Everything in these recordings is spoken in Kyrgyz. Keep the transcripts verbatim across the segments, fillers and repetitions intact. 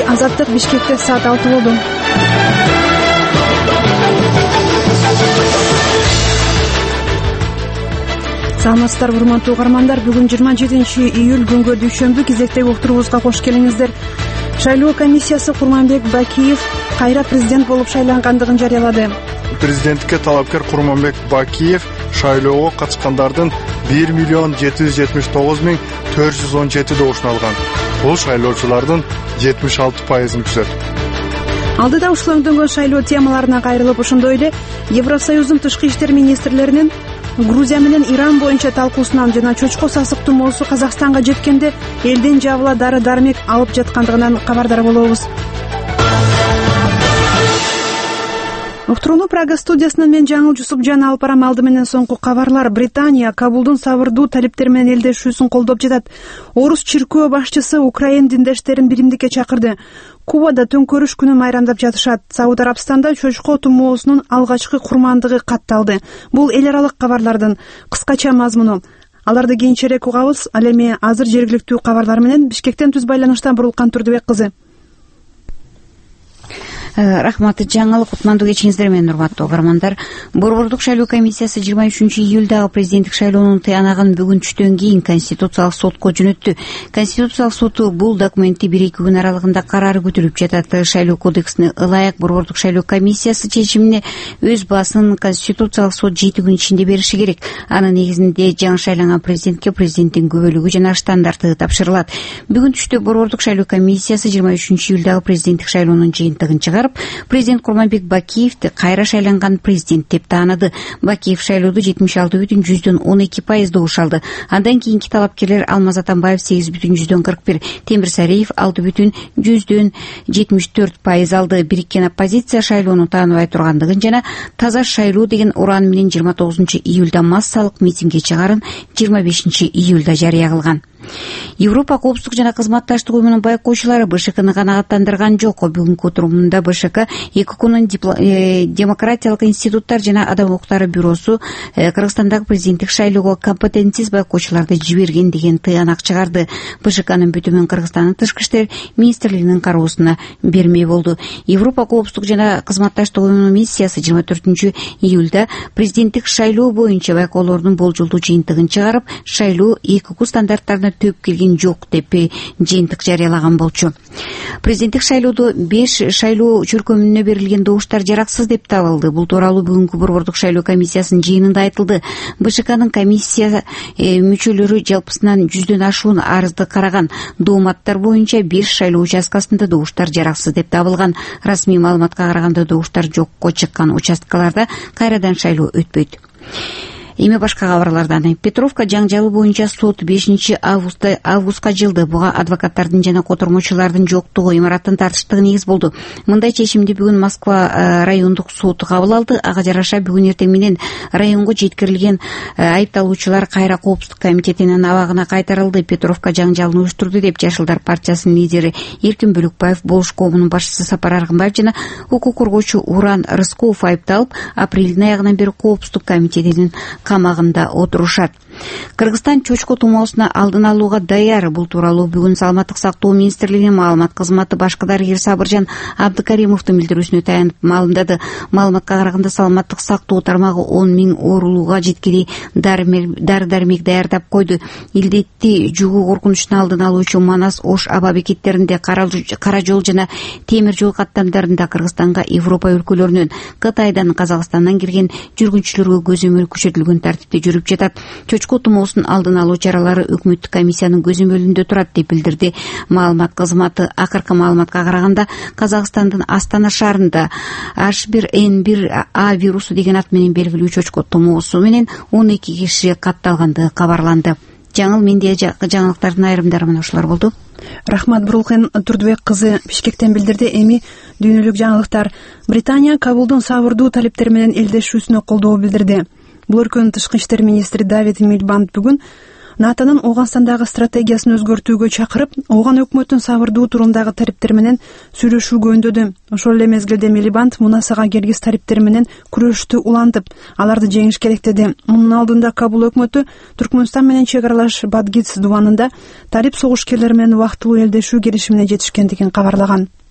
Азаттык Бишкекте саат алты болду. Саламатсыздарбы урматтуу угармандар, бүгүн жыйырма жетинчи июль күнгө дүйшөмбү кезектеги уктуруубузга кош келиңиздер. Шайлоо комиссиясы Курманбек Бакиев кайра президент болуп шайлангандыгын жарыялады. Президенттикке талапкер Курманбек Бакиев шайлоого катышкандардын бир миллион жети жүз жетимиш тогуз миң төрт жүз он жети добушун алган. Бул шайлоочулардын жетимиш алты пайызын түзөт. Алдыда ушул өңдөнгөн шайлоо темаларына кайрылып, ошондой эле Евросоюздун тышкы иштер министрлеринин Грузия менен Иран боюнча талкуусунан жана чочко сасык тумоосу Казакстанга жеткенде элден жабыла дары-дармек алып жаткандыгынан кабардар болобуз. Уктурууну Прага студиясынан мен Жаңыл Жусупжан алып барам. Алды менен соңку кабарлар. Британия Кабулдун сабырдуу талиптери менен элдешүүсүн колдоп жатат. Орус чиркөө башчысы Украин диндештерин биримдикке чакырды. Кубада төңкөрүш күнү майрамдап жатышат. Сауд Арабстанда чочко тумоосунун алгачкы курмандыгы катталды. Бул эл аралык кабарлардын кыскача мазмуну. Аларды кийинчерээк угабыз. Ал эми азыр жергиликтүү кабарлар менен Бишкектен түз байланыштан Бурулкан Турдубек кызы. Рахмат Жаңыл, кутмандуу кечиңиздер менен урматтуу угармандар. Борбордук шайлоо комиссиясы жыйырма үчүнчү июлдагы президенттик шайлоонун тыянагын бүгүн түштөн кийин Конституциялык сотко жөнөттү. Конституциялык соту бул документти бир-эки күн аралыгында карары күтүлүп жатат. Шайлоо кодексине ылайык борбордук шайлоо комиссиясы чечимине өз баасын Конституциялык сот жети күн ичинде бериши керек. Анын негизинде жаңы шайланган президентке президенттин күбөлүгү жана штандарты тапшырылат. Бүгүн түштө борбордук шайлоо комиссиясы жыйырма үчүнчү июлдагы президенттик шайлоонун жыйынтыгын чыгарып, президент Курманбек Бакиевди кайра шайланган президент деп тааныды. Бакиев шайлоодо жетимиш алты бүтүн жүздөн он эки пайыз добуш алды. Андан кийинки талапкерлер Алмаз Атамбаев сегиз бүтүн жүздөн кырк бир, Темир Сариев алты бүтүн жүздөн жетимиш төрт пайыз алды. Бириккен оппозиция шайлоону тааныбай тургандыгын жана таза шайлоо деген уран менен жыйырма тогузунчу июлда массалык митингге чыгарын жыйырма бешинчи июлда жарыя кылган. Европа коопсуздук жана кызматташтык уюмунун байкоочулары БШКны канагаттандырган жок. Бүгүнкү отурумунда БШК ЭКОнун демократиялык институттар жана адам укуктары бюросу Кыргызстандагы президенттик шайлоого компетентсиз байкоочуларды жиберген деген тыянак чыгарды. БШКнын бүтүмүн Кыргызстандын тышкы иштер министрлигинин кароосуна бермей болду. Европа коопсуздук жана кызматташтык уюмунун миссиясы жыйырма төртүнчү июлда президенттик шайлоо боюнча байкоолордун болжолдуу жыйынтыгын чыгарып, шайлоо ЭКО стандарттарына төп келген жок деп жыйынтык жарыялаган болчу. Президенттик шайлоодо беш шайлоо чөркөмүнө берилген добуштар жараксыз деп табылды. Бул тууралуу бүгүнкү борбордук шайлоо комиссиясынын жыйынында айтылды. БШКнын комиссия мүчөлөрү жалпысынан жүздөн ашуун арызды караган. Дооматтар боюнча беш шайлоо участкасында добуштар жараксыз деп табылган. Расмий маалыматка караганда добуштар жокко чыккан участкаларда кайрадан шайлоо өтпөйт. Эми башка кабарлардан. Петровка жаңжалы боюнча сот бешинчи августта августка жылды. Буга адвокаттардын жана котормочулардын жоктугу имараттын тартыштыгы негиз болду. Мындай чечимди бүгүн Москва райондук соту кабыл алды. Ага жараша бүгүн эртең менен районго жеткирилген айыпталуучулар кайра коопсуздук комитетинин абагына кайтарылды. Петровка жаңжалын уюштурду деп Жашылдар партиясынын лидери Эркин Бөлөкбаев, Болуш коомунун башчысы Сапар Аргынбаев жана укук коргоочу Уран Рыскулов айыпталып, апрелдин аягынан бери коопсуздук комитетинин камагында отурушат. Кыргызстан чочко тумоосуна алдын алууга даяр. Бул тууралуу бүгүн Саламаттык сактоо министрлигинин маалымат кызматы башкы дарыгер Сабыржан Абдыкаримовдун билдирүүсүнө таянып маалымдады. Маалыматка караганда Саламаттык сактоо тармагы он миң оорулууга жеткилей дары-дармек даярдап койду. Илдетти жугуу коркунучунун алдын алуучу Манас, Ош аба бекеттеринде, Кара жол жана темир жол каттамдарында Кыргызстанга Европа өлкөлөрүнөн, Кытайдан, Казакстандан кирген жүргүнчүлөргө көзөмөл күчөтүлгөн тартипте жүрүп жатат. Чочко тумоосунун алдын алуу чаралары өкмөттүк комиссиянын көзөмөлүндө турат деп билдирди маалымат кызматы. Акыркы маалыматка караганда Казакстандын Астана шаарында H бир N бир A вирусу деген ат менен белгилүү чочко тумоосу менен он эки киши катталгандыгы кабарланды. Жаңыл, менде жаңылыктардын айрымдары мына ушулар болду. Рахмат, Бурулкан Турдубек кызы Бишкектен билдирди. Эми дүйнөлүк жаңылыктар. Британия Кабулдун сабырдуу талиптери менен элдешүүсүнө колдоо билдирди. Бул өлкөнүн тышкы иштер министри Давид Милибанд бүгүн НАТОнун Ооганстандагы стратегиясын өзгөртүүгө чакырып, Ооган өкмөттүн сабырдуу турундагы тариптери менен сүйлөшүүгө үндөдү. Ошол эле мезгилде Милибанд мунасага киргиз тариптери менен күрөштү улантып, аларды жеңиш керек деди. Мунун алдында Кабул өкмөтү Түркмөнстан менен чек аралаш Бадгиц дубанында тарип согушкерлери менен убактылуу элдешүү келишимине жетишкендигин кабарлаган.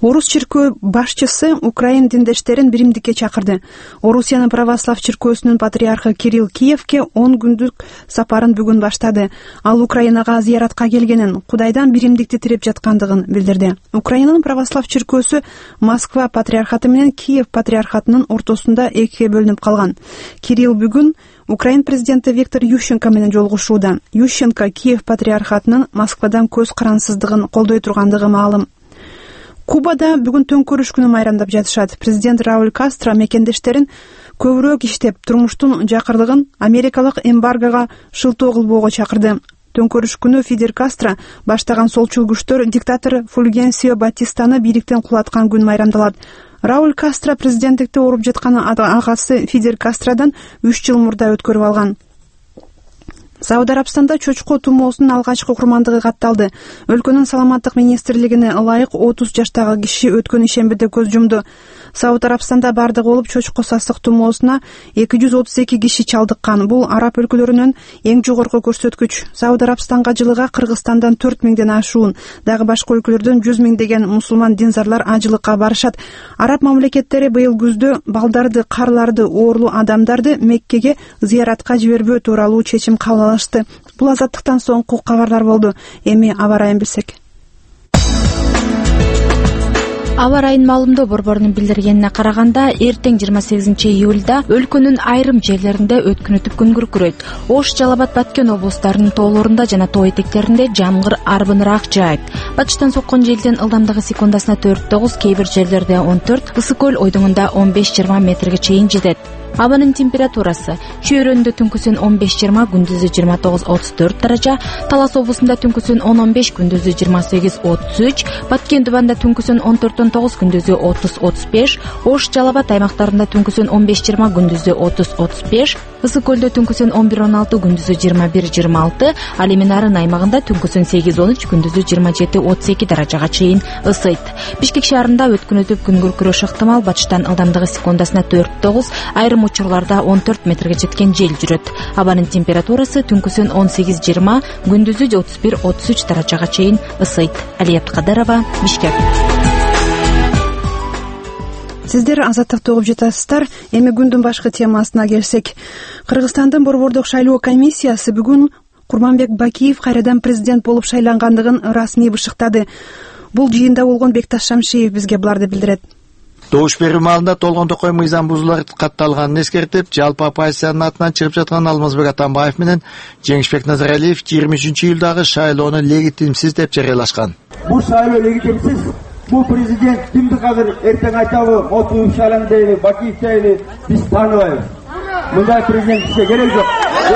Орус чиркөө башчысы Украин диндештерин биримдикке чакырды. Орусиянын православ чиркөөсүнүн патриархы Кирилл Киевке он күндүк сапарын бүгүн баштады. Ал Украинага зыяратка келгенин, Кудайдан биримдикти тиреп жаткандыгын билдирди. Украинанын православ чиркөөсү Москва патриархаты менен Киев патриархатынын ортосунда экиге бөлүнүп калган. Кирилл бүгүн Украин президенти Виктор Ющенко менен жолугушууда. Ющенко Киев патриархатынын Москвадан көз карансыздыгын колдой тургандыгы маалым. Кубада бүгүн төңкөрүш күнү майрамдап жатышат. Президент Рауль Кастро мекендештерин көбүрөөк иштеп, турмуштун жакырлыгын америкалык эмбаргога шылтоо кылбоого чакырды. Төңкөрүш күнү Фидель Кастро баштаган солчул күчтөр диктатор Фульгенсио Батистаны бийликтен кулаткан күн майрамдалат. Рауль Кастро президенттикти ооруп жаткан агасы Фидель Кастродан үч жыл мурда өткөрүп алган. Сауд Арабстанда чочко тумоосунун алгачкы курмандыгы катталды. Өлкөнүн саламаттык министрлигине ылайык отуз жаштагы киши өткөн ишембиде көз жумду. Сауд Арабстанда бардыгы болуп чочко сасык тумоосуна эки жүз отуз эки киши чалдыккан. Бул араб өлкөлөрүнүн эң жогорку көрсөткүч. Сауд Арабстанга жылыга Кыргызстандан төрт миңден ашуун, дагы башка өлкөлөрдөн жүз миңдеген мусулман динзарлар ажылыкка барышат. Араб мамлекеттери быйыл күздө балдарды, карларды, оорлуу адамдарды Меккеге зыяратка жибербөө тууралуу чечим кабыл алышты. Бул азаттыктан соңку кабарлар болду. Эми аба ырайын билсек. Аба ырайынын маалымдоо борборунун билдиргенине караганда, эртең жыйырма сегизинчи июлда өлкөнүн айрым жерлеринде өткүн өтүп күн күркүрөйт. Ош, Жалал Абад, Баткен облустарынын тоолорунда жана тоо этектеринде жамгыр арбыныраак жаайт. Батыштан соккон желдин ылдамдыгы секундасына төрт тогуз, кээ бир жерлерде он төрт, ысык көл ойдуңунда он беш жыйырма метрге чейин жетет. Абанын температурасы: Чөйрөндө түнкүсүн он беш жыйырма, күндүзү жыйырма тогуз отуз төрт даража, Талас облусунда түнкүсүн он он беш, күндүзү жыйырма сегиз отуз үч, Баткен Дубанда түнкүсүн он төрт он тогуз, күндүзү отуз отуз беш, Ош, Жалал Абад аймактарында түнкүсүн он беш жыйырма, күндүзү отуз отуз беш, Ысык көлдө түнкүсүн он бир он алты, күндүзү жыйырма бир жыйырма алты, ал эми Нарын аймагында түнкүсүн сегиз он үч, күндүзү жыйырма жети отуз эки даражага чейин ысыйт. Бишкек шаарында өткүн өтүп күн күркүрөш ыктымал. Батыштан ылдамдыгы секундасына төрт тогуз, айрым учурларда он төрт метрге жеткен жел жүрөт. Абанын температурасы түнкүсүн он сегиз жыйырма, күндүзү отуз бир отуз үч даражага чейин ысыйт. Алият Кадырова, Бишкек. Сиздер азаттыкты угуп жатасыздар. Эми күндүн башкы темасына келсек, Кыргызстандын борбордук шайлоо комиссиясы бүгүн Курманбек Бакиев кайрадан президент болуп шайлангандыгын расмий бышыктады. Бул жыйында болгон Бекташ Шамшиев бизге буларды билдирет. Добуш берүү маалында Толгон Токой мыйзам бузуулар катталганын эскертип, жалпы оппозициянын атынан чыгып жаткан Алмазбек Атамбаев менен Жеңишбек Назаралиев жыйырма үчүнчү июлдагы шайлоону легитимсиз деп жарыялашкан. Бул шайлоо легитимсиз. Бул президент кимди азыр эртең айтабы, Мотуев шайландайбы, Бакиев дейби, биз тааныбайбыз. Мындай президент бизге керек жок.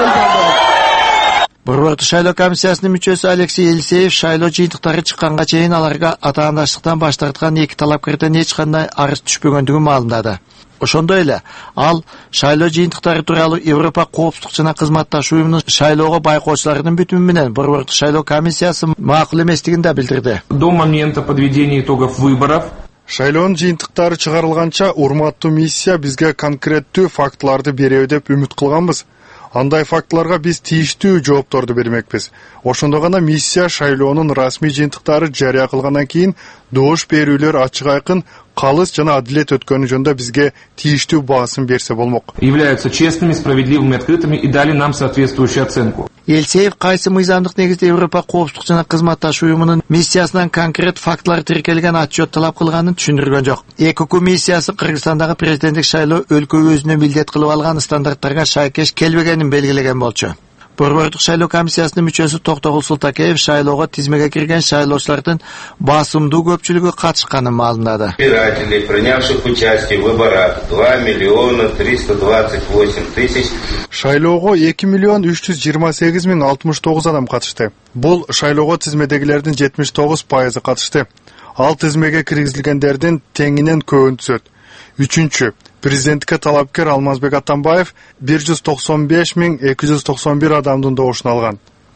Борбордук шайлоо комиссиясынын мүчөсү Алексей Елисеев шайлоо жыйынтыктары чыкканга чейин аларга атаандаштыктан баш тарткан эки талапкерден эч кандай арыз түшпөгөндүгүн маалымдады. Ошондой эле ал шайлоо жыйынтыктары тууралуу Европа коопсуздук жана кызматташуу уюмунун шайлоого байкоочуларынын бүтүмү менен борбордук шайлоо комиссиясы макул эместигин да билдирди. До момента подведения итогов выборов шайлоонун жыйынтыктары чыгарылганча урматтуу миссия бизге конкреттүү фактыларды береби деп үмүт кылганбыз. Андай фактыларга биз тийиштүү жоопторду бермекпиз. Ошондо гана миссия шайлоонун расмий жыйынтыктары жарыя кылгандан кийин добуш берүүлөр ачык айкын, калыс жана адилет өткөнү жөнүндө бизге тийиштүү баасын берсе болмок. Являются честными, справедливыми, открытыми и дали нам соответствующую оценку. Елисеев кайсы мыйзамдык негизде Европа коопсуздук жана кызматташуу уюмунун миссиясынан конкрет фактылар тиркелген отчет талап кылганын түшүндүргөн жок. ЭКК миссиясы Кыргызстандагы президенттик шайлоо өлкө өзүнө милдет кылып алган стандарттарга шайкеш келбегенин белгилеген болчу. Борбордук шайлоо комиссиясынын мүчөсү Токтогул Султакеев шайлоого тизмеге кирген шайлоочулардын басымдуу көпчүлүгү катышканын маалымдады. Избирателей, принявших участие в выборах, два миллиона триста двадцать восемь тысяч. Шайлоого эки миллион үч жүз жыйырма сегиз миң алтымыш тогуз адам катышты. Бул шайлоого тизмедегилердин жетимиш тогуз пайызы катышты. Ал тизмеге киргизилгендердин теңинен көбүн түзөт. Үчүнчү, президенттикке талапкер Алмазбек Атамбаев бир жүз токсон беш миң эки жүз токсон бир адамдын добушун алган.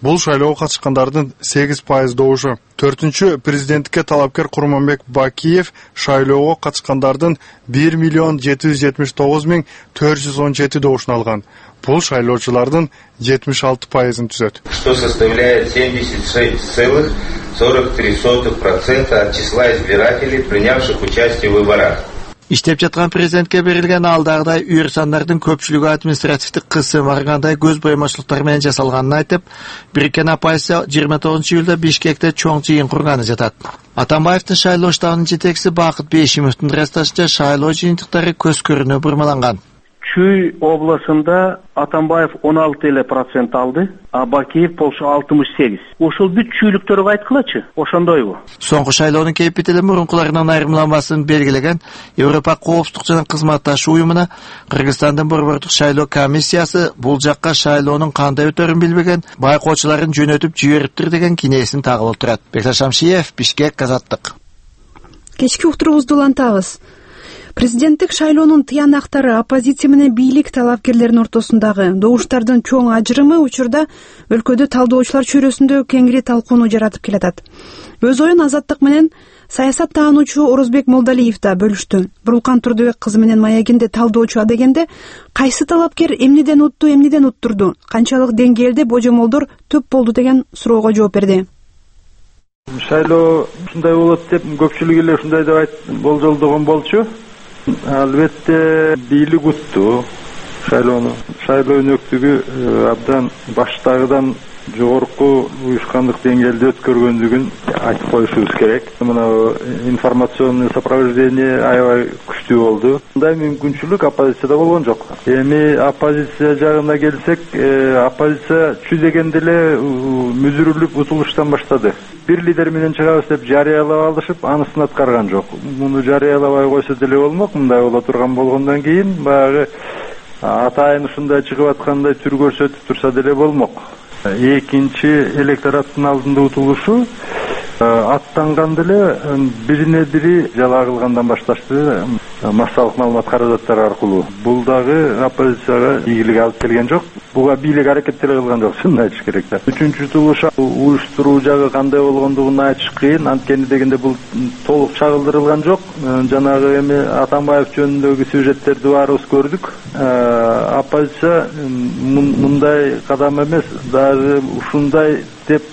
Бул шайлоого катышкандардын сегиз пайыз добушу. Төртүнчү президенттикке талапкер Курманбек Бакиев шайлоого катышкандардын бир миллион жети жүз жетимиш тогуз миң төрт жүз он жети добушун алган. Бул шайлоочулардын жетимиш алты пайызын түзөт. Что составляет семьдесят шесть целых сорок три сотых процента от числа избирателей, принявших участие в выборах. Иштеп жаткан президентке берилген алдагыдай үйөр сандардын көпчүлүгү административдик кысым аргандай көз боемочулуктар менен жасалганын айтып, Бириккен оппозиция жыйырма тогузунчу июлда Бишкекте чоң жыйын курганы жатат. Атамбаевдин шайлоо штабынын жетекчиси Бакыт Бейшимовдун ырасташынча шайлоо жыйынтыктары көз көрүнө бурмаланган. Чүй областында Атамбаев он алты эле процент алды, а Бакиев болсо алтымыш сегиз. Ошол бүт чүйлүктөргө айткылачы, ошондойбу? Соңку шайлоонун кейпитили мурункуларынан айырмаланбасын белгилеген Европа коопсуздук жана кызматташуу уюмуна Кыргызстандын борбордук шайлоо комиссиясы бул жакка шайлоонун кандай өтөрүн билбеген байкоочуларын жөнөтүп жибериптир деген кинесин тагып отурат. Бекташ Шамшиев, Бишкек, Азаттык. Кечки уктуруубузду улантабыз. Президенттик шайлоонун тыянактары оппозиция менен бийлик талапкерлеринин ортосундагы добуштардын чоң ажырымы учурда өлкөдө талдоочулар чөйрөсүндө кеңири талкууну жаратып келатат. Өз оюн Азаттык менен саясат таануучу Орозбек Молдалиев да бөлүштү. Бурулкан Турдубек кызы менен маегинде талдоочу адегенде кайсы талапкер эмнеден утту, эмнеден уттурду, канчалык деңгээлде божомолдор төп болду деген суроого жооп берди. Шайлоо ушундай болот деп көпчүлүк эле ушундай деп айтып болжолдогон болчу. Албетте бийлик утту шайлоону. Шайлоо өнөктүгү абдан баштагыдан жогорку уюшкандык деңгээлде өткөргөндүгүн айтып коюшубуз керек. Мына информационный сопровождение аябай күчтүү болду. Мындай мүмкүнчүлүк оппозицияда болгон жок. Эми оппозиция жагына келсек, оппозиция чүй дегенде эле мүзүрүлүп утулуштан баштады. Бир лидер менен чыгабыз деп жарыялап алышып, анысын аткарган жок. Муну жарыялабай койсо деле болмок. Мындай боло турган болгондон кийин баягы атайын ушундай чыгып аткандай түр көрсөтүп турса деле болмок. Экинчи электораттын алдында утулушу аттанганда эле бирине бири жалаа кылгандан башташты, массалык маалымат каражаттары аркылуу. Бул дагы оппозицияга ийгилик алып келген жок. Буга бийлик аракет деле кылган жок, шуну айтыш керек да. Үчүнчү утулуш уюштуруу жагы кандай болгондугун айтыш кыйын. Анткени дегенде бул толук чагылдырылган жок. Жанагы эми Атамбаев жөнүндөгү сюжеттерди баарыбыз көрдүк. Оппозиция мындай кадам эмес, даже ушундай деп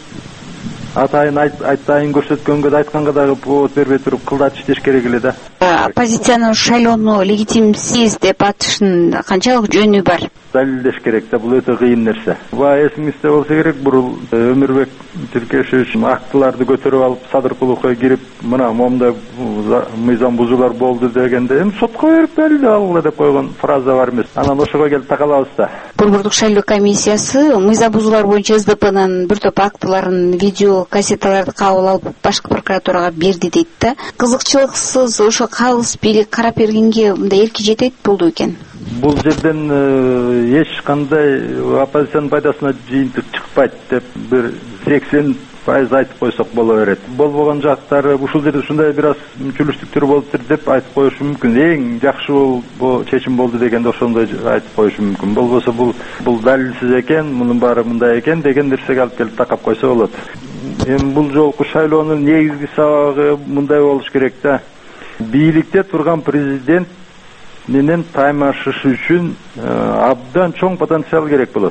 атайын айтайын көрсөткөнгө да айтканга дагы повод бербей туруп кылдатып иштеш керек эле да. Оппозициянын шайлоону легитимсиз деп атышын канчалык жөнү бар? Далилдеш керек да, бул өтө кыйын нерсе. Баа эсиңизде болсо керек, бурул Өмүрбек Тиркешевич актыларды көтөрүп алып Садыркуловго кирип, мына момундай мыйзам бузуулар болду дегенде, эми сотко берип далилдеп алгыла деп койгон фраза бар эмес. Анан ошого келип такалабыз да. Борбордук шайлоо комиссиясы мыйзам бузуулар боюнча СДПнын бир топ актыларын, видео кассеталарды кабыл алып башкы прокуратурага берди дейт да. Кызыкчылыксыз ошо калыс бийлик карап бергенге мындай эрки жетет болду экен. Бул жерден эч кандай оппозициянын пайдасына жыйынтык чыкпайт деп бир сексен пайыз айтып койсок боло берет. Болбогон жактары ушул жерде ушундай бир аз мүмкүнчүлүктөр болуптур деп айтып коюшу мүмкүн. Эң жакшы бул чечим болду дегенде ошондой айтып коюшу мүмкүн. Болбосо бул бул далилсиз экен, мунун баары мындай экен деген нерсеге алып келип такап койсо болот. Эми бул жолку шайлоонун негизги сабагы мындай болуш керек да. Бийликте турган президент менен таймашыш үчүн абдан чоң потенциал керек болот.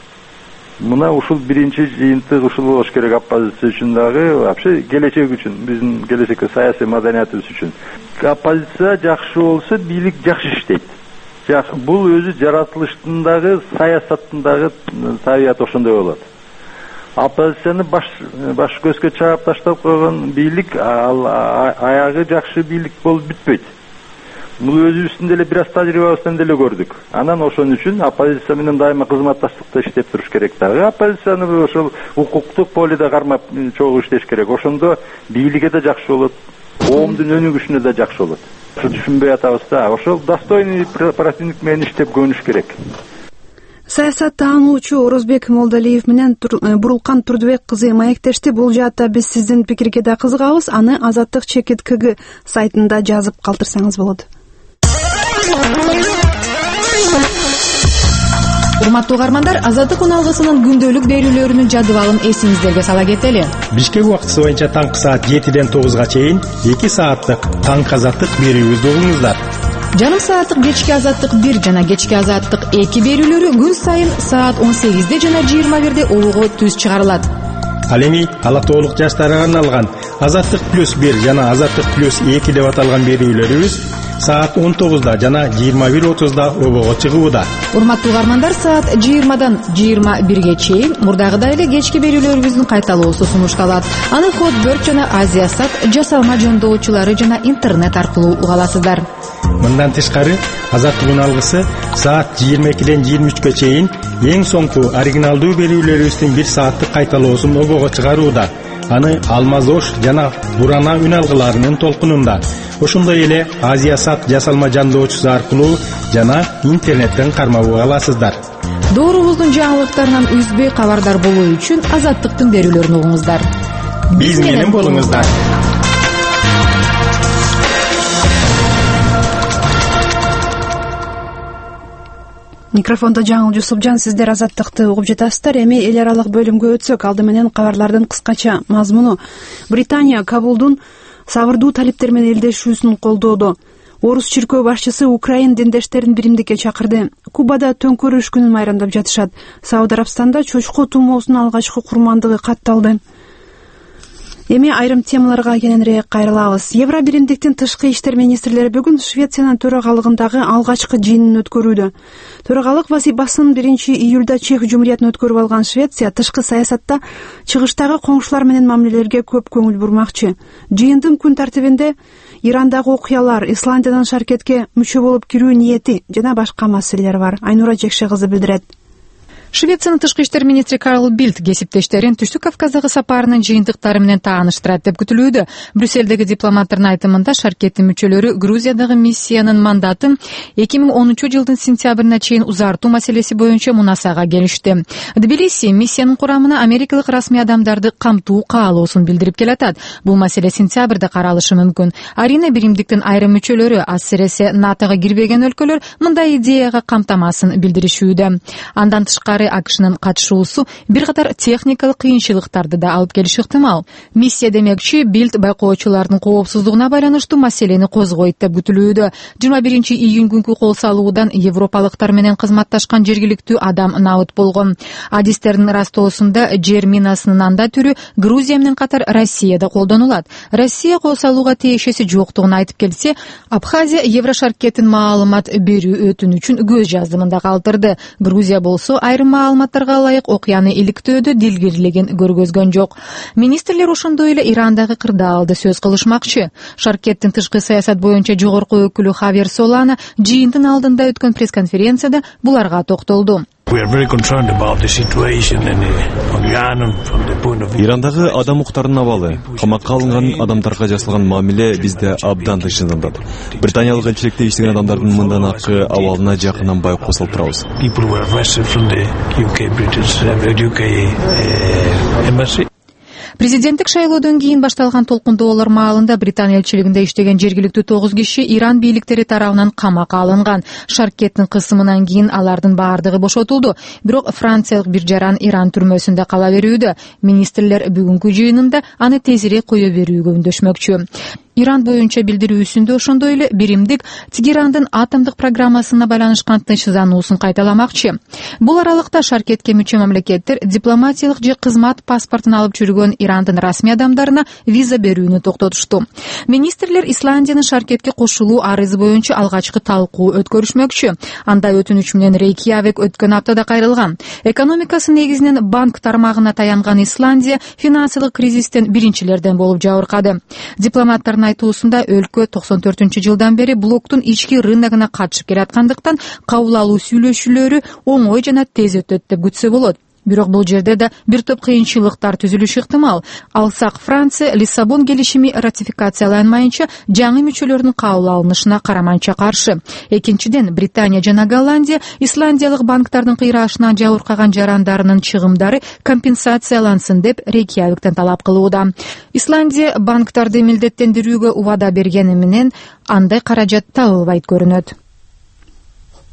Мына ушул биринчи жыйынтык ушул болуш керек оппозиция үчүн дагы, вообще келечек үчүн, биздин келечекте саясий маданиятыбыз үчүн. Оппозиция жакшы болсо, бийлик жакшы иштейт. Бул өзү жаратылыштындагы, саясаттындагы табият ошондой болот. Оппозицияны баш баш көзгө чаап таштап койгон бийлик ал аягы жакшы бийлик болуп бүтпөйт. Бул өзүбүздүн деле бир аз тажрыйбабыздан деле көрдүк. Анан ошон үчүн оппозиция менен дайыма кызматташтыкта иштеп туруш керек дагы. Оппозицияны ошол укуктук полиде кармап чогуу иштеш керек. Ошондо бийликке да жакшы болот, коомдун өнүгүшүнө да жакшы болот. Түшүнбөй атабыз да. Ошол достойный противник менен иштеп көнүш керек. Саясат таануучу Орозбек Молдалиев менен Бурулкан Турдубек кызы маектешти. Бул жаатта биз сиздин пикирге да кызыгабыз. Аны Азаттык чекит КГ сайтында жазып калтырсаңыз болот. Урматтуу угармандар, Азаттык уналгысынын күндөлүк берүүлөрүнүн жадыбалын эсиңиздерге сала кетели. Бишкек убактысы боюнча таңкы саат жетиден тогузга чейин эки сааттык таңкы азаттык берүүбүздү угуңуздар. Жарым сааттык кечки азаттык бир жана кечки азаттык эки берүүлөрү күн сайын саат он сегизде жана жыйырма бирде улугу түз чыгарылат. Ал эми ала тоолук жаштарга арналган Азаттык плюс бир жана Азаттык плюс эки деп аталган берүүлөрүбүз саат он тогузда жана жыйырма бир отузда обого чыгууда. Урматтуу угармандар, саат жыйырмадан жыйырма бирге чейин мурдагыдай эле кечки берүүлөрүбүздүн кайталоосу сунушталат. Аны Хотберт жана Азия Сат жасалма жонdoочулары жана интернет аркылуу уга аласыздар. Мындан тышкары Азаттык уналгысы саат жыйырма экиден жыйырма үчкө чейин эң соңку оригиналдуу берүүлөрүбүздүн бир сааттык кайталоосун обого чыгарууда. Аны Алмаз Ош жана Бурана үн алгыларынын толкунунда, ошондой эле Азия Сат жасалма жандоочусу аркылуу жана интернеттен кармап аласыздар. Доорубуздун жаңылыктарынан үзбөй кабардар болуу үчүн Азаттыктын берүүлөрүн угуңуздар. Биз менен болуңуздар. Микрофондо Жаңыл Жусупжан, сиздер Азаттыкты угуп жатасыздар. Эми эл аралык бөлүмгө өтсөк, алды менен кабарлардын кыскача мазмуну. Британия Кабулдун сабырдуу талиптер менен элдешүүсүн колдоодо. Орус чиркөө башчысы Украин диндештерин биримдикке чакырды. Кубада төңкөрүш күнүн майрамдап жатышат. Сауд Арабстанда чочко тумоосунун алгачкы курмандыгы катталды. Эми айрым темаларга кененирээк кайрылабыз. Евро биримдиктин тышкы иштер министрлери бүгүн Швециянын төрагалыгындагы алгачкы жыйынын өткөрүүдө. Төрагалык вазифасын биринчи июлда Чех жумуриятын өткөрүп алган Швеция тышкы саясатта чыгыштагы коңшулар менен мамилелерге көп көңүл бурмакчы. Жыйындын күн тартибинде Ирандагы окуялар, Исландиядан шаркетке мүчө болуп кирүү ниети жана башка маселелер бар. Айнура Жекше кызы билдирет. Швециянын тышкы иштер министри Карл Билт кесиптештерин Түштүк Кавказдагы сапарынын жыйынтыктары менен тааныштырат деп күтүлүүдө. Брюссельдеги дипломаттардын айтымында шаркеттин мүчөлөрү Грузиядагы миссиянын мандатын эки миң онунчу жылдын сентябрына чейин узартуу маселеси боюнча мунасага келишти. Тбилиси миссиянын курамына америкалык расмий адамдарды камтуу каалоосун билдирип келатат. Бул маселе сентябрда каралышы мүмкүн. Арина биримдиктин айрым мүчөлөрү, асыресе НАТОга кирбеген өлкөлөр мындай идеяга камтамасын билдиришүүдө. Андан тышкары АКШнын катышуусу бир катар техникалык кыйынчылыктарды да алып келиши ыктымал. Миссия демекчи Билт байкоочулардын коопсуздугуна байланыштуу маселени козгойт деп күтүлүүдө. жыйырма биринчи июнь күнкү кол салуудан европалыктар менен кызматташкан жергиликтүү адам набыт болгон. Адистердин растоосунда жер минасынын анда түрү Грузия менен катар Россияда колдонулат. Россия кол салууга тиешеси жоктугун айтып келсе, Абхазия Еврошаркеттин маалымат берүү өтүнүчүн көз жаздымында калтырды. Грузия болсо айрым маалыматтарга ылайык окуяны иликтөөдө дилгирлигин көргөзгөн жок. Министрлер ошондой эле Ирандагы кырдаалды сөз кылышмакчы. Шаркеттин тышкы саясат боюнча жогорку өкүлү Хавьер Солана жыйындын алдында өткөн пресс-конференцияда буларга токтолду. Ирандагы адам укуктарынын абалы, камакка алынган адамдарга жасалган мамиле бизде абдан тынчсыздандырат. Британиялык элчиликте иштеген адамдардын мындан акы абалына жакындан байкоос алып турабыз. Президенттик шайлоодон кийин башталган толкундоолор маалында Британия элчилигинде иштеген жергиликтүү тогуз киши Иран бийликтери тарабынан камакка алынган. Шаркеттин кысымынан кийин алардын баардыгы бошотулду. Бирок Франциялык бир жаран Иран түрмөсүндө кала берүүдө. Министрлер бүгүнкү жыйынында аны тезирээк кое берүүгө үндөшмөкчү. Иран боюнча билдирүүсүндө ошондой эле биримдик Тегерандын атомдук программасына байланышкан тынчсыздануусун кайталамакчы. Бул аралыкта шаркетке мүчө мамлекеттер дипломатиялык же кызмат паспортун алып жүргөн Ирандын расмий адамдарына виза берүүнү токтотушту. Министрлер Исландиянын шаркетке кошулуу арызы боюнча алгачкы талкуу өткөрүшмөкчү. Андай өтүнүч менен Рейкьявик өткөн аптада кайрылган. Экономикасы негизинен банк тармагына таянган Исландия финансылык кризистен биринчилерден болуп жабыркады. Дипломаттар айтуусунда өлкө токсон төртүнчү жылдан бери блоктун ички рыногуна катышып келаткандыктан кабыл алуу сүйлөшүүлөрү оңой жана тез өтөт деп күтсө болот. Бирок бул жерде да бир топ кыйынчылыктар түзүлүшү ыктымал. Алсак, Франция Лиссабон келишими ратификацияланмайынча жаңы мүчөлөрдүн кабыл алынышына караманча каршы. Экинчиден, Британия жана Голландия Исландиялык банктардын кыйраашынан жабыркаган жарандарынын чыгымдары компенсациялансын деп Рейкьявиктен талап кылууда. Исландия банктарды милдеттендирүүгө убада бергени менен андай каражат табылбайт көрүнөт.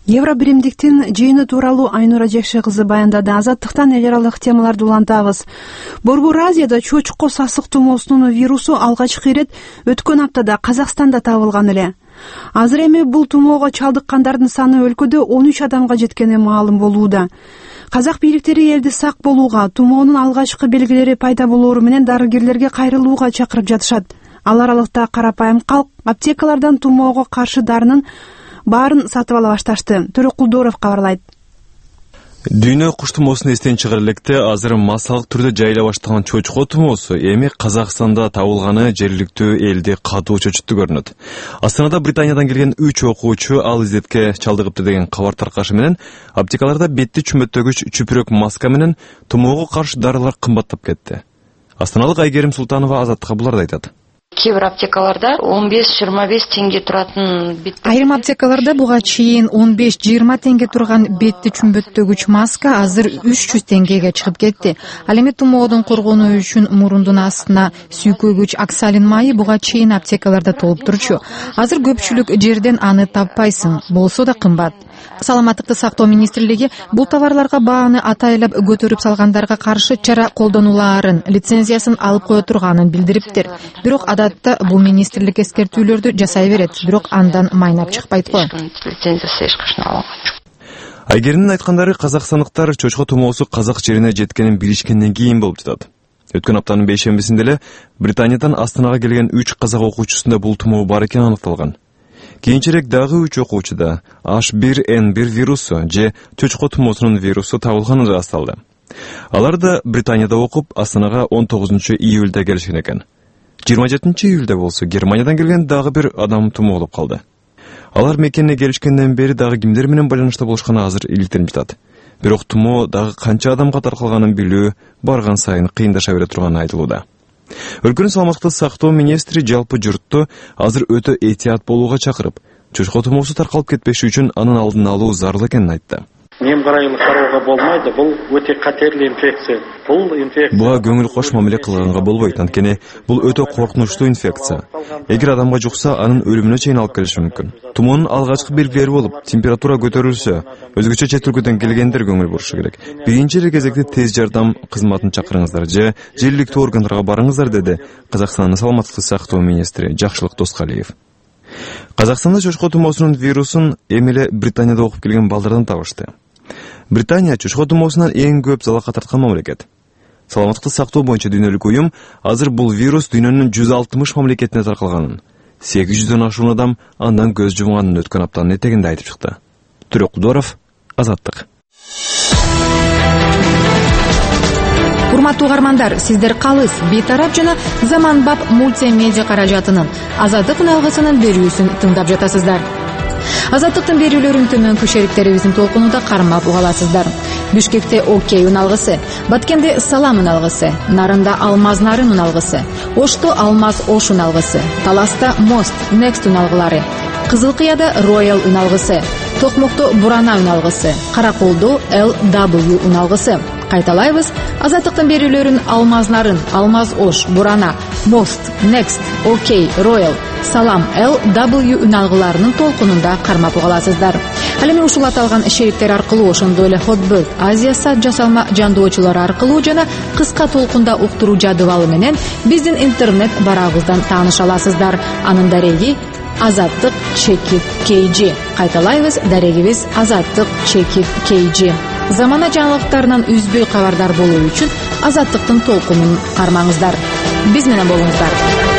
Евро биримдиктин жыйыны тууралуу Айнура Жекше кызы баяндады. Азаттыктан эл аралык темаларды улантабыз. Борбор Азияда чочко сасык тумоосунун вирусу алгачкы ирет өткөн аптада Казакстанда табылган эле. Азыр эми бул тумоого чалдыккандардын саны өлкөдө он үч адамга жеткени маалым болууда. Казак бийликтери элди сак болууга, тумоонун алгачкы белгилери пайда болоору менен дарыгерлерге кайрылууга чакырып жатышат. Ал аралыкта карапайым калк аптекалардан тумоого каршы дарынын баарын сатып ала башташты. Төрөкулдоров кабарлайт. Дүйнө куш тумоосун эстен чыгар электе азыр массалык түрдө жайыла баштаган чочко тумоосу эми Казакстанда табылганы жергиликтүү элди катуу чочутту көрүнөт. Астанада Британиядан келген үч окуучу ал издетке чалдыгыпты деген кабар таркашы менен аптекаларда бетти чүмөттөгүч чүпүрөк маска менен тумоого каршы дарылар кымбаттап кетти. Астаналык Айгерим Султанова Азаттыкка буларды айтат. Кээ бир аптекаларда он беш жыйырма беш теңге туратын бет. Айрым аптекаларда буга чейин он беш жыйырма теңге турган бетти чүмбөттөгүч маска азыр үч жүз теңгеге чыгып кетти. Ал эми тумоодон коргонуу үчүн мурундун астына сүйкөгүч оксалин майы буга чейин аптекаларда толуп турчу. Азыр көпчүлүк жерден аны таппайсың, болсо да кымбат. Саламаттыкты сактоо министрлиги бул товарларга бааны атайлап көтөрүп салгандарга каршы чара колдонулаарын, лицензиясын алып кое турганын билдириптир. Бирок адатта бул министрлик эскертүүлөрдү жасай берет, бирок андан майнап чыкпайт го. Айгеримдин айткандары казакстандыктар чочко тумоосу казак жерине жеткенин билишкенден кийин болуп жатат. Өткөн аптанын бейшембисинде эле Британиядан Астанага келген үч казак окуучусунда бул тумоо бар экени аныкталган. Кийинчерээк дагы үч окуучуда эйч бир эн бир вирусу же чочко тумоосунун вирусу табылганы ырасталды. Алар да Британияда окуп, Астанага он тогузунчу июлда келишкен экен. жыйырма жетинчи июлда болсо Германиядан келген дагы бир адам тумоолуп калды. Алар мекенине келишкенден бери дагы кимдер менен байланышта болушканы азыр иликтелип жатат. Бирок тумоо дагы канча адамга таркалганын билүү барган сайын кыйындаша бере турганы айтылууда. Өлкөнүн саламаттыкты сактоо министри жалпы журтту азыр өтө этият болууга чакырып, чочко тумоосу таркалып кетпеши үчүн анын алдын алуу зарыл экенин айтты. Немгарайлык кароого болмойт, бул өтө катерлүү инфекция. Бул инфекция Буга көңүл кош мамиле кылганга болбойт, анткени бул өтө коркунучтуу инфекция. Эгер адамга жукса, анын өлүмүнө чейин алып келиши мүмкүн. Тумоонун алгачкы белгилери болуп, температура көтөрүлсө, өзгөчө чет өлкөдөн келгендер көңүл бурушу керек. Биринчи эле кезекте тез жардам кызматын чакырыңыздар же жергиликтүү органдарга барыңыздар, деди Казакстандын саламаттыкты сактоо министри Жакшылык Доскалиев. Казакстанда чочко тумоосунун вирусун эми эле Британияда окуп келген балдардан табышты. Британия чочко тумоосунан эң көп залалга тарткан мамлекет. Саламаттыкты сактоо боюнча дүйнөлүк уюм азыр бул вирус дүйнөнүн жүз алтымыш мамлекетине таркалганын, сегиз жүздөн ашуун адам андан көз жумганын өткөн аптанын этегинде айтып чыкты. Төрөкулдоров, Азаттык. Урматтуу угармандар, сиздер калыс бейтарап жана заманбап мультимедиа каражатынын Азаттык үналгысынын берүүсүн тыңдап жатасыздар. Азаттыктын берүүлөрүн төмөнкү шериктерибиздин толкунунда кармап угаласыздар. Бишкекте Окей үналгысы, Баткенде Салам үналгысы, Нарында Алмаз Нарын үналгысы, Ошто Алмаз Ош үналгысы, Таласта Мост Next үналгылары, Кызылкыяда Royal үналгысы, Токмокто Бурана үналгысы, Караколдо эл дабл ю үналгысы. Кайталайбыз, Азаттыктын берүүлөрүн Алмаз Нарын, Алмаз Ош, Бурана, Мост, Next, Окей, Royal, Салам, эл дабл ю үналгыларынын толкунунда кармап угаласыздар. Ал эми ушул аталган шериктер аркылуу, ошондой эле Hotbird, Азия сат жасалма жандоочулары аркылуу жана кыска толкунда уктуруу жадыбалы менен биздин интернет барагыбыздан тааныша аласыздар. Анын дареги Азаттык чекит кей джи. Кайталайбыз, дарегибиз Азаттык чекит кей джи. Замана жаңылыктарынан үзбөй кабардар болуу үчүн Азаттыктын толкунун кармаңыздар. Биз менен болуңуздар.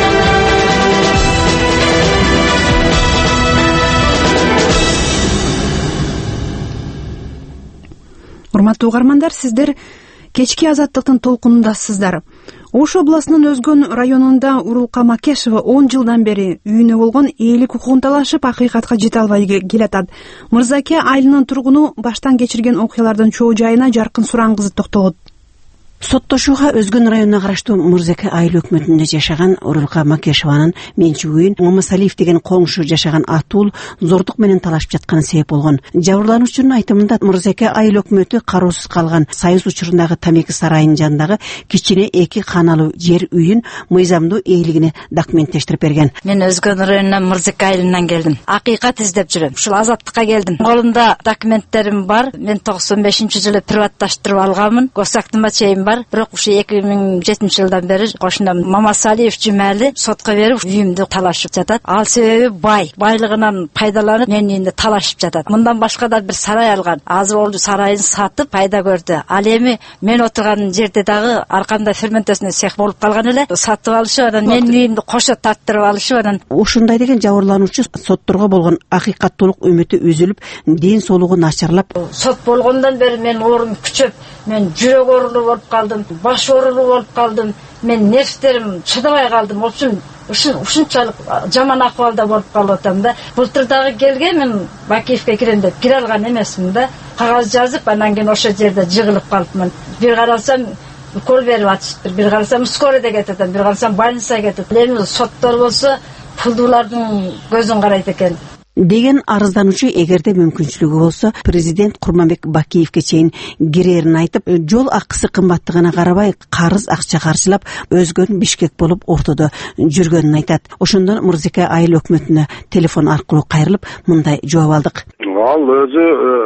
Урматтуу угармандар, сиздер кечки Азаттыктын толкунундасыздар. Ош областынын Өзгөн районунда Урулка Макешова он жылдан бери үйүнө болгон ээлик укугун талашып, акыйкатка жете албай келатат. Мырзаке айылынын тургуну баштан кечирген окуялардын чоо жайына жаркын сураңгызып токтолот. Соттошууга Өзгөн районуна караштуу Мырзеке айыл өкмөтүндө жашаган Урулка Макешованын менчигүүн Мамасалиев деген коңшу жашаган Атул зордук менен талашып жатканы себеп болгон. Жабырлануучунун айтымында Мырзеке айыл өкмөтү кароосуз калган Союз учурундагы Тамеки сарайынын жанындагы кичине эки каналуу жер үйүн мыйзамдуу ээлигине документтештирип берген. Мен Өзгөн районунан Мырзеке айылынан келдим. Акыйкат издеп жүрөм. Ушул азаттыкка келдим. Колумда документтерим бар. Мен токсон бешинчи жылы приватташтырып алганмын. Госактыма чейин бар. Бирок ушу эки миң жетинчи жылдан бери кошунам Мамасалиев Жумали сотко берип үйүмдү талашып жатат. Ал себеби бай, байлыгынан пайдаланып менин үйүмдү талашып жатат. Мындан башка да бир сарай алган. Азыр ол сарайын сатып пайда көрдү. Ал эми мен отурган жерде дагы аркамда ферментесине цех болуп калган эле. Сатып алышып, анан менин үйүмдү кошо тарттырып алышып, анан ушундай деген жабырлануучу сотторго болгон акыйкаттуулук үмүтү үзүлүп, ден соолугу начарлап, сот болгондон бери мен оорум күчөп, мен жүрөк оорулуу болуп калдым, баш оорулуу болуп калдым, мен нервдерим чыдабай калдым. Ошон ушунчалык жаман акыбалда болуп калып атам да. Былтыр дагы келген мен Бакиевке кирем деп кире алган эмесмин да. Кагаз жазып, анан кийин ошол жерде жыгылып калыпмын. Бир карасам укол берип атышыптыр, бир карасам скорыйда кетет, бир карасам больницага кетет. Эми соттор болсо пулдуулардын көзүн карайт экен деген арыздануучу эгерде мүмкүнчүлүгү болсо президент Курманбек Бакиевке чейин кирерин айтып, жол акысы кымбаттыгына карабай карыз акча каржылап Өзгөн Бишкек болуп ортодо жүргөнүн айтат. Ошондон Мырзеке айыл өкмөтүнө телефон аркылуу кайрылып мындай жооп алдык. Ал өзү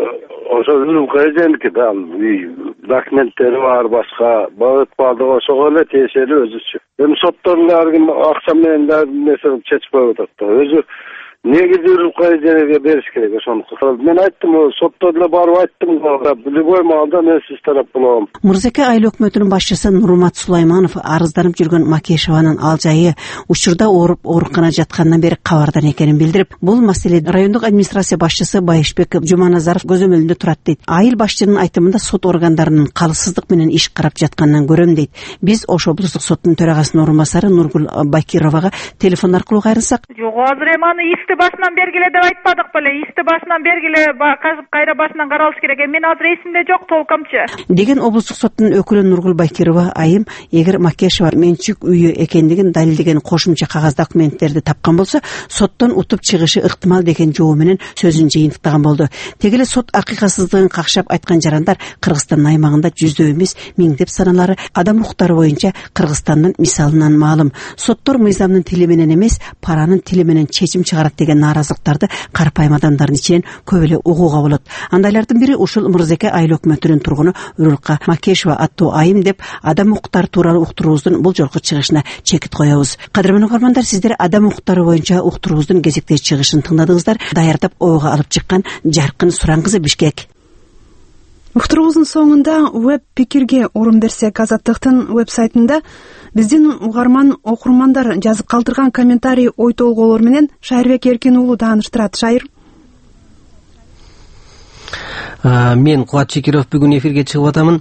ошо Узункайденики да, документтери бар, башка өтпалдык ошого эле тиешелүү өзүчү. Эми соттордун акча менен нерсени чечип коюп атат да. Өзү негизи Узункайденге бериш керек ошону. Мен айттым, сотто деле барып айттым, любой маалда мен сиз тарап болом. Мырзеке айыл өкмөтүнүн башчысы Нурмат Сулайманов арызданып жүргөн Макешованын ал жайы учурда ооруп ооруканада жаткандан бери кабардан экенин билдирип, бул маселе райондук администрация башчысы Байышбек Жуманазаров көзөмөлүндө турат дейт. Айыл башчынын айтымында сот органдарынын калыссыздык менен иш карап жатканынан көрөм дейт. Биз Ош облустук соттун төрагасынын орун басары Нургул Бакировага телефон аркылуу кайрылсак, жок, азыр эми аны исти башынан бергиле деп айтпадык беле. Исти башынан бергиле, кайра башынан каралыш керек. Мен азыр эсимде жок толкомчу деген облустук соттун өкүлү Нургул Бакирова айым, эгер Макешова менчик үйү экендигин далилдеген кошумча кагаз документтерди тапкан болсо, соттон утуп чыгышы ыктымал деген жообу менен сөзүн жыйынтыктаган болду. Тегеле сот акыйкатсыздыгын какшап айткан жарандар Кыргызстан аймагында жүздөп эмес, миңдеп саналары адам укуктары боюнча Кыргызстандын мисалынан маалым. Соттор мыйзамдын тили менен эмес, паранын тили менен чечим чыгарат деген нааразылыктарды карапайым адамдардын ичинен көп эле угууга болот. Андайлардын бири ушул Мырзеке айыл өкмөтүнүн тургуну Урулка Макешова аттуу айым деп адам укуктары тууралуу уктуруубуздун бул жолку чыгышына чекит коебуз. Кадырман угармандар, сиздер адам укуктары боюнча уктуруубуздун кезектеги чыгышын тыңдадыңыздар. Даярдап ойго алып чыккан Жаркын Суран кызы, Бишкек. Уктуруубуздун соңунда веб пикирге орун берсек, Азаттыктын веб-сайтында биздин угарман окурмандар жазып калтырган комментарий, ой толгоолор менен Шайырбек Эркин уулу тааныштырат. Шайыр. Мен Кубат Чекиров бүгүн эфирге чыгып атамын.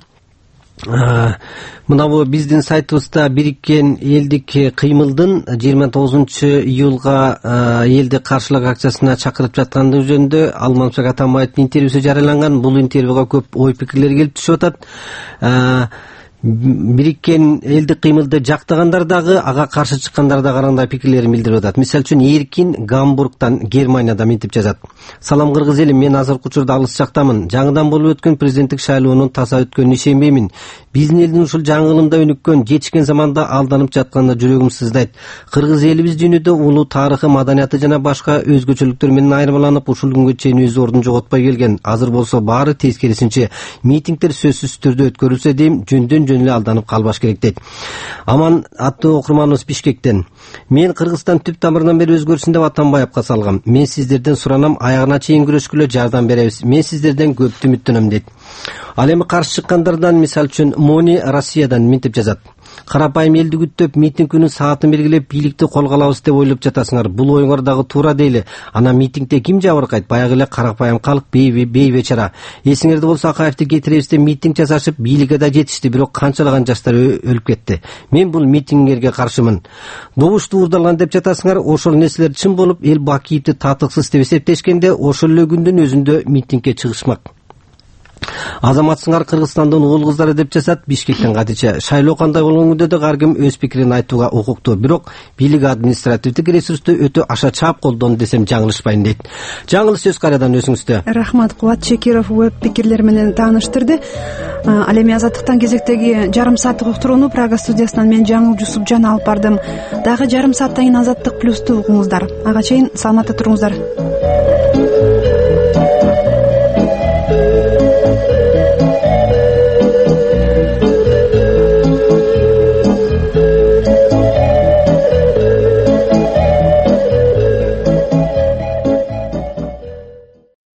Мына биздин сайтыбызда Бириккен элдик кыймылдын жыйырма тогузунчу июлга элди каршылык акциясына чакырып жаткандыгы жөнүндө Алмамбек Атамбаевдин интервьюсу жарыяланган. Бул интервьюга көп ой пикирлер келип түшүп атат. Бириккен элдик кыймылды жактагандар дагы, ага каршы чыккандар да караңдай пикирлерин билдирип атат. Мисалы үчүн Эркин Гамбургтан, Германияда мынтип жазат. Салам кыргыз элим, мен азыркы учурда алыс жактамын. Жаңыдан болуп өткөн президенттик шайлоонун таза өткөнүнө ишенбеймин. Биздин элдин ушул жаңылымда өнүккөн, жетишкен заманда алданып жатканына жүрөгүм сыздайт. Кыргыз элибиз дүйнөдө улуу тарыхы, маданияты жана башка өзгөчөлүктөр менен айырмаланып, ушул күнгө чейин өз ордун жоготпой келген. Азыр болсо баары тескерисинче. Митингдер сөзсүз түрдө өткөрүлсө дейм, жөндөн жөн эле алданып калбаш керек дейт. Аман аттуу окурманыбыз Бишкектен. Мен Кыргызстан түп тамырынан бери өзгөрсүн деп Атамбаевка салгам. Мен сиздерден суранам, аягына чейин күрөшкүлө жардам беребиз. Мен сиздерден көп үмүттөнөм дейт. Ал эми каршы чыккандардан, мисалы үчүн Мони Россиядан мынтип жазат. Карапайым элди күттөп, митинг күнү саатын белгилеп, бийликти колго алабыз деп ойлоп жатасыңар. Бул оюңар дагы туура дейли. Ана митингде ким жабыркайт? Баягы эле карапайым калк, бей бейбечара. Эсиңерде болсо Акаевди кетиребиз деп митинг жасашып, бийликке да жетишти, бирок канчалаган жаштар өлүп кетти. Мен бул митингерге каршымын. Добушту уурдалган деп жатасыңар. Ошол нерселер чын болуп, эл Бакиевди татыксыз деп эсептешкенде, ошол эле күндүн өзүндө митингге чыгышмак. азаматсыңар Кыргызстандын уул кыздары деп жазат Бишкектен Кадича. Шайлоо кандай болгон күндө да ар ким өз пикирин айтууга укуктуу, бирок бийлик административдик ресурсту өтө аша чаап колдонду десем жаңылышпайм дейт. Жаңылыш сөз кайрадан өзүңүздө. Рахмат. Кубат Чекиров веб пикирлер менен тааныштырды. Ал эми азаттыктан кезектеги жарым сааттык уктурууну Прага студиясынан мен Жаңыл Жусупжан алып бардым. Дагы жарым сааттан кийин Азаттык плюсту угуңуздар. Ага чейин саламатта туруңуздар.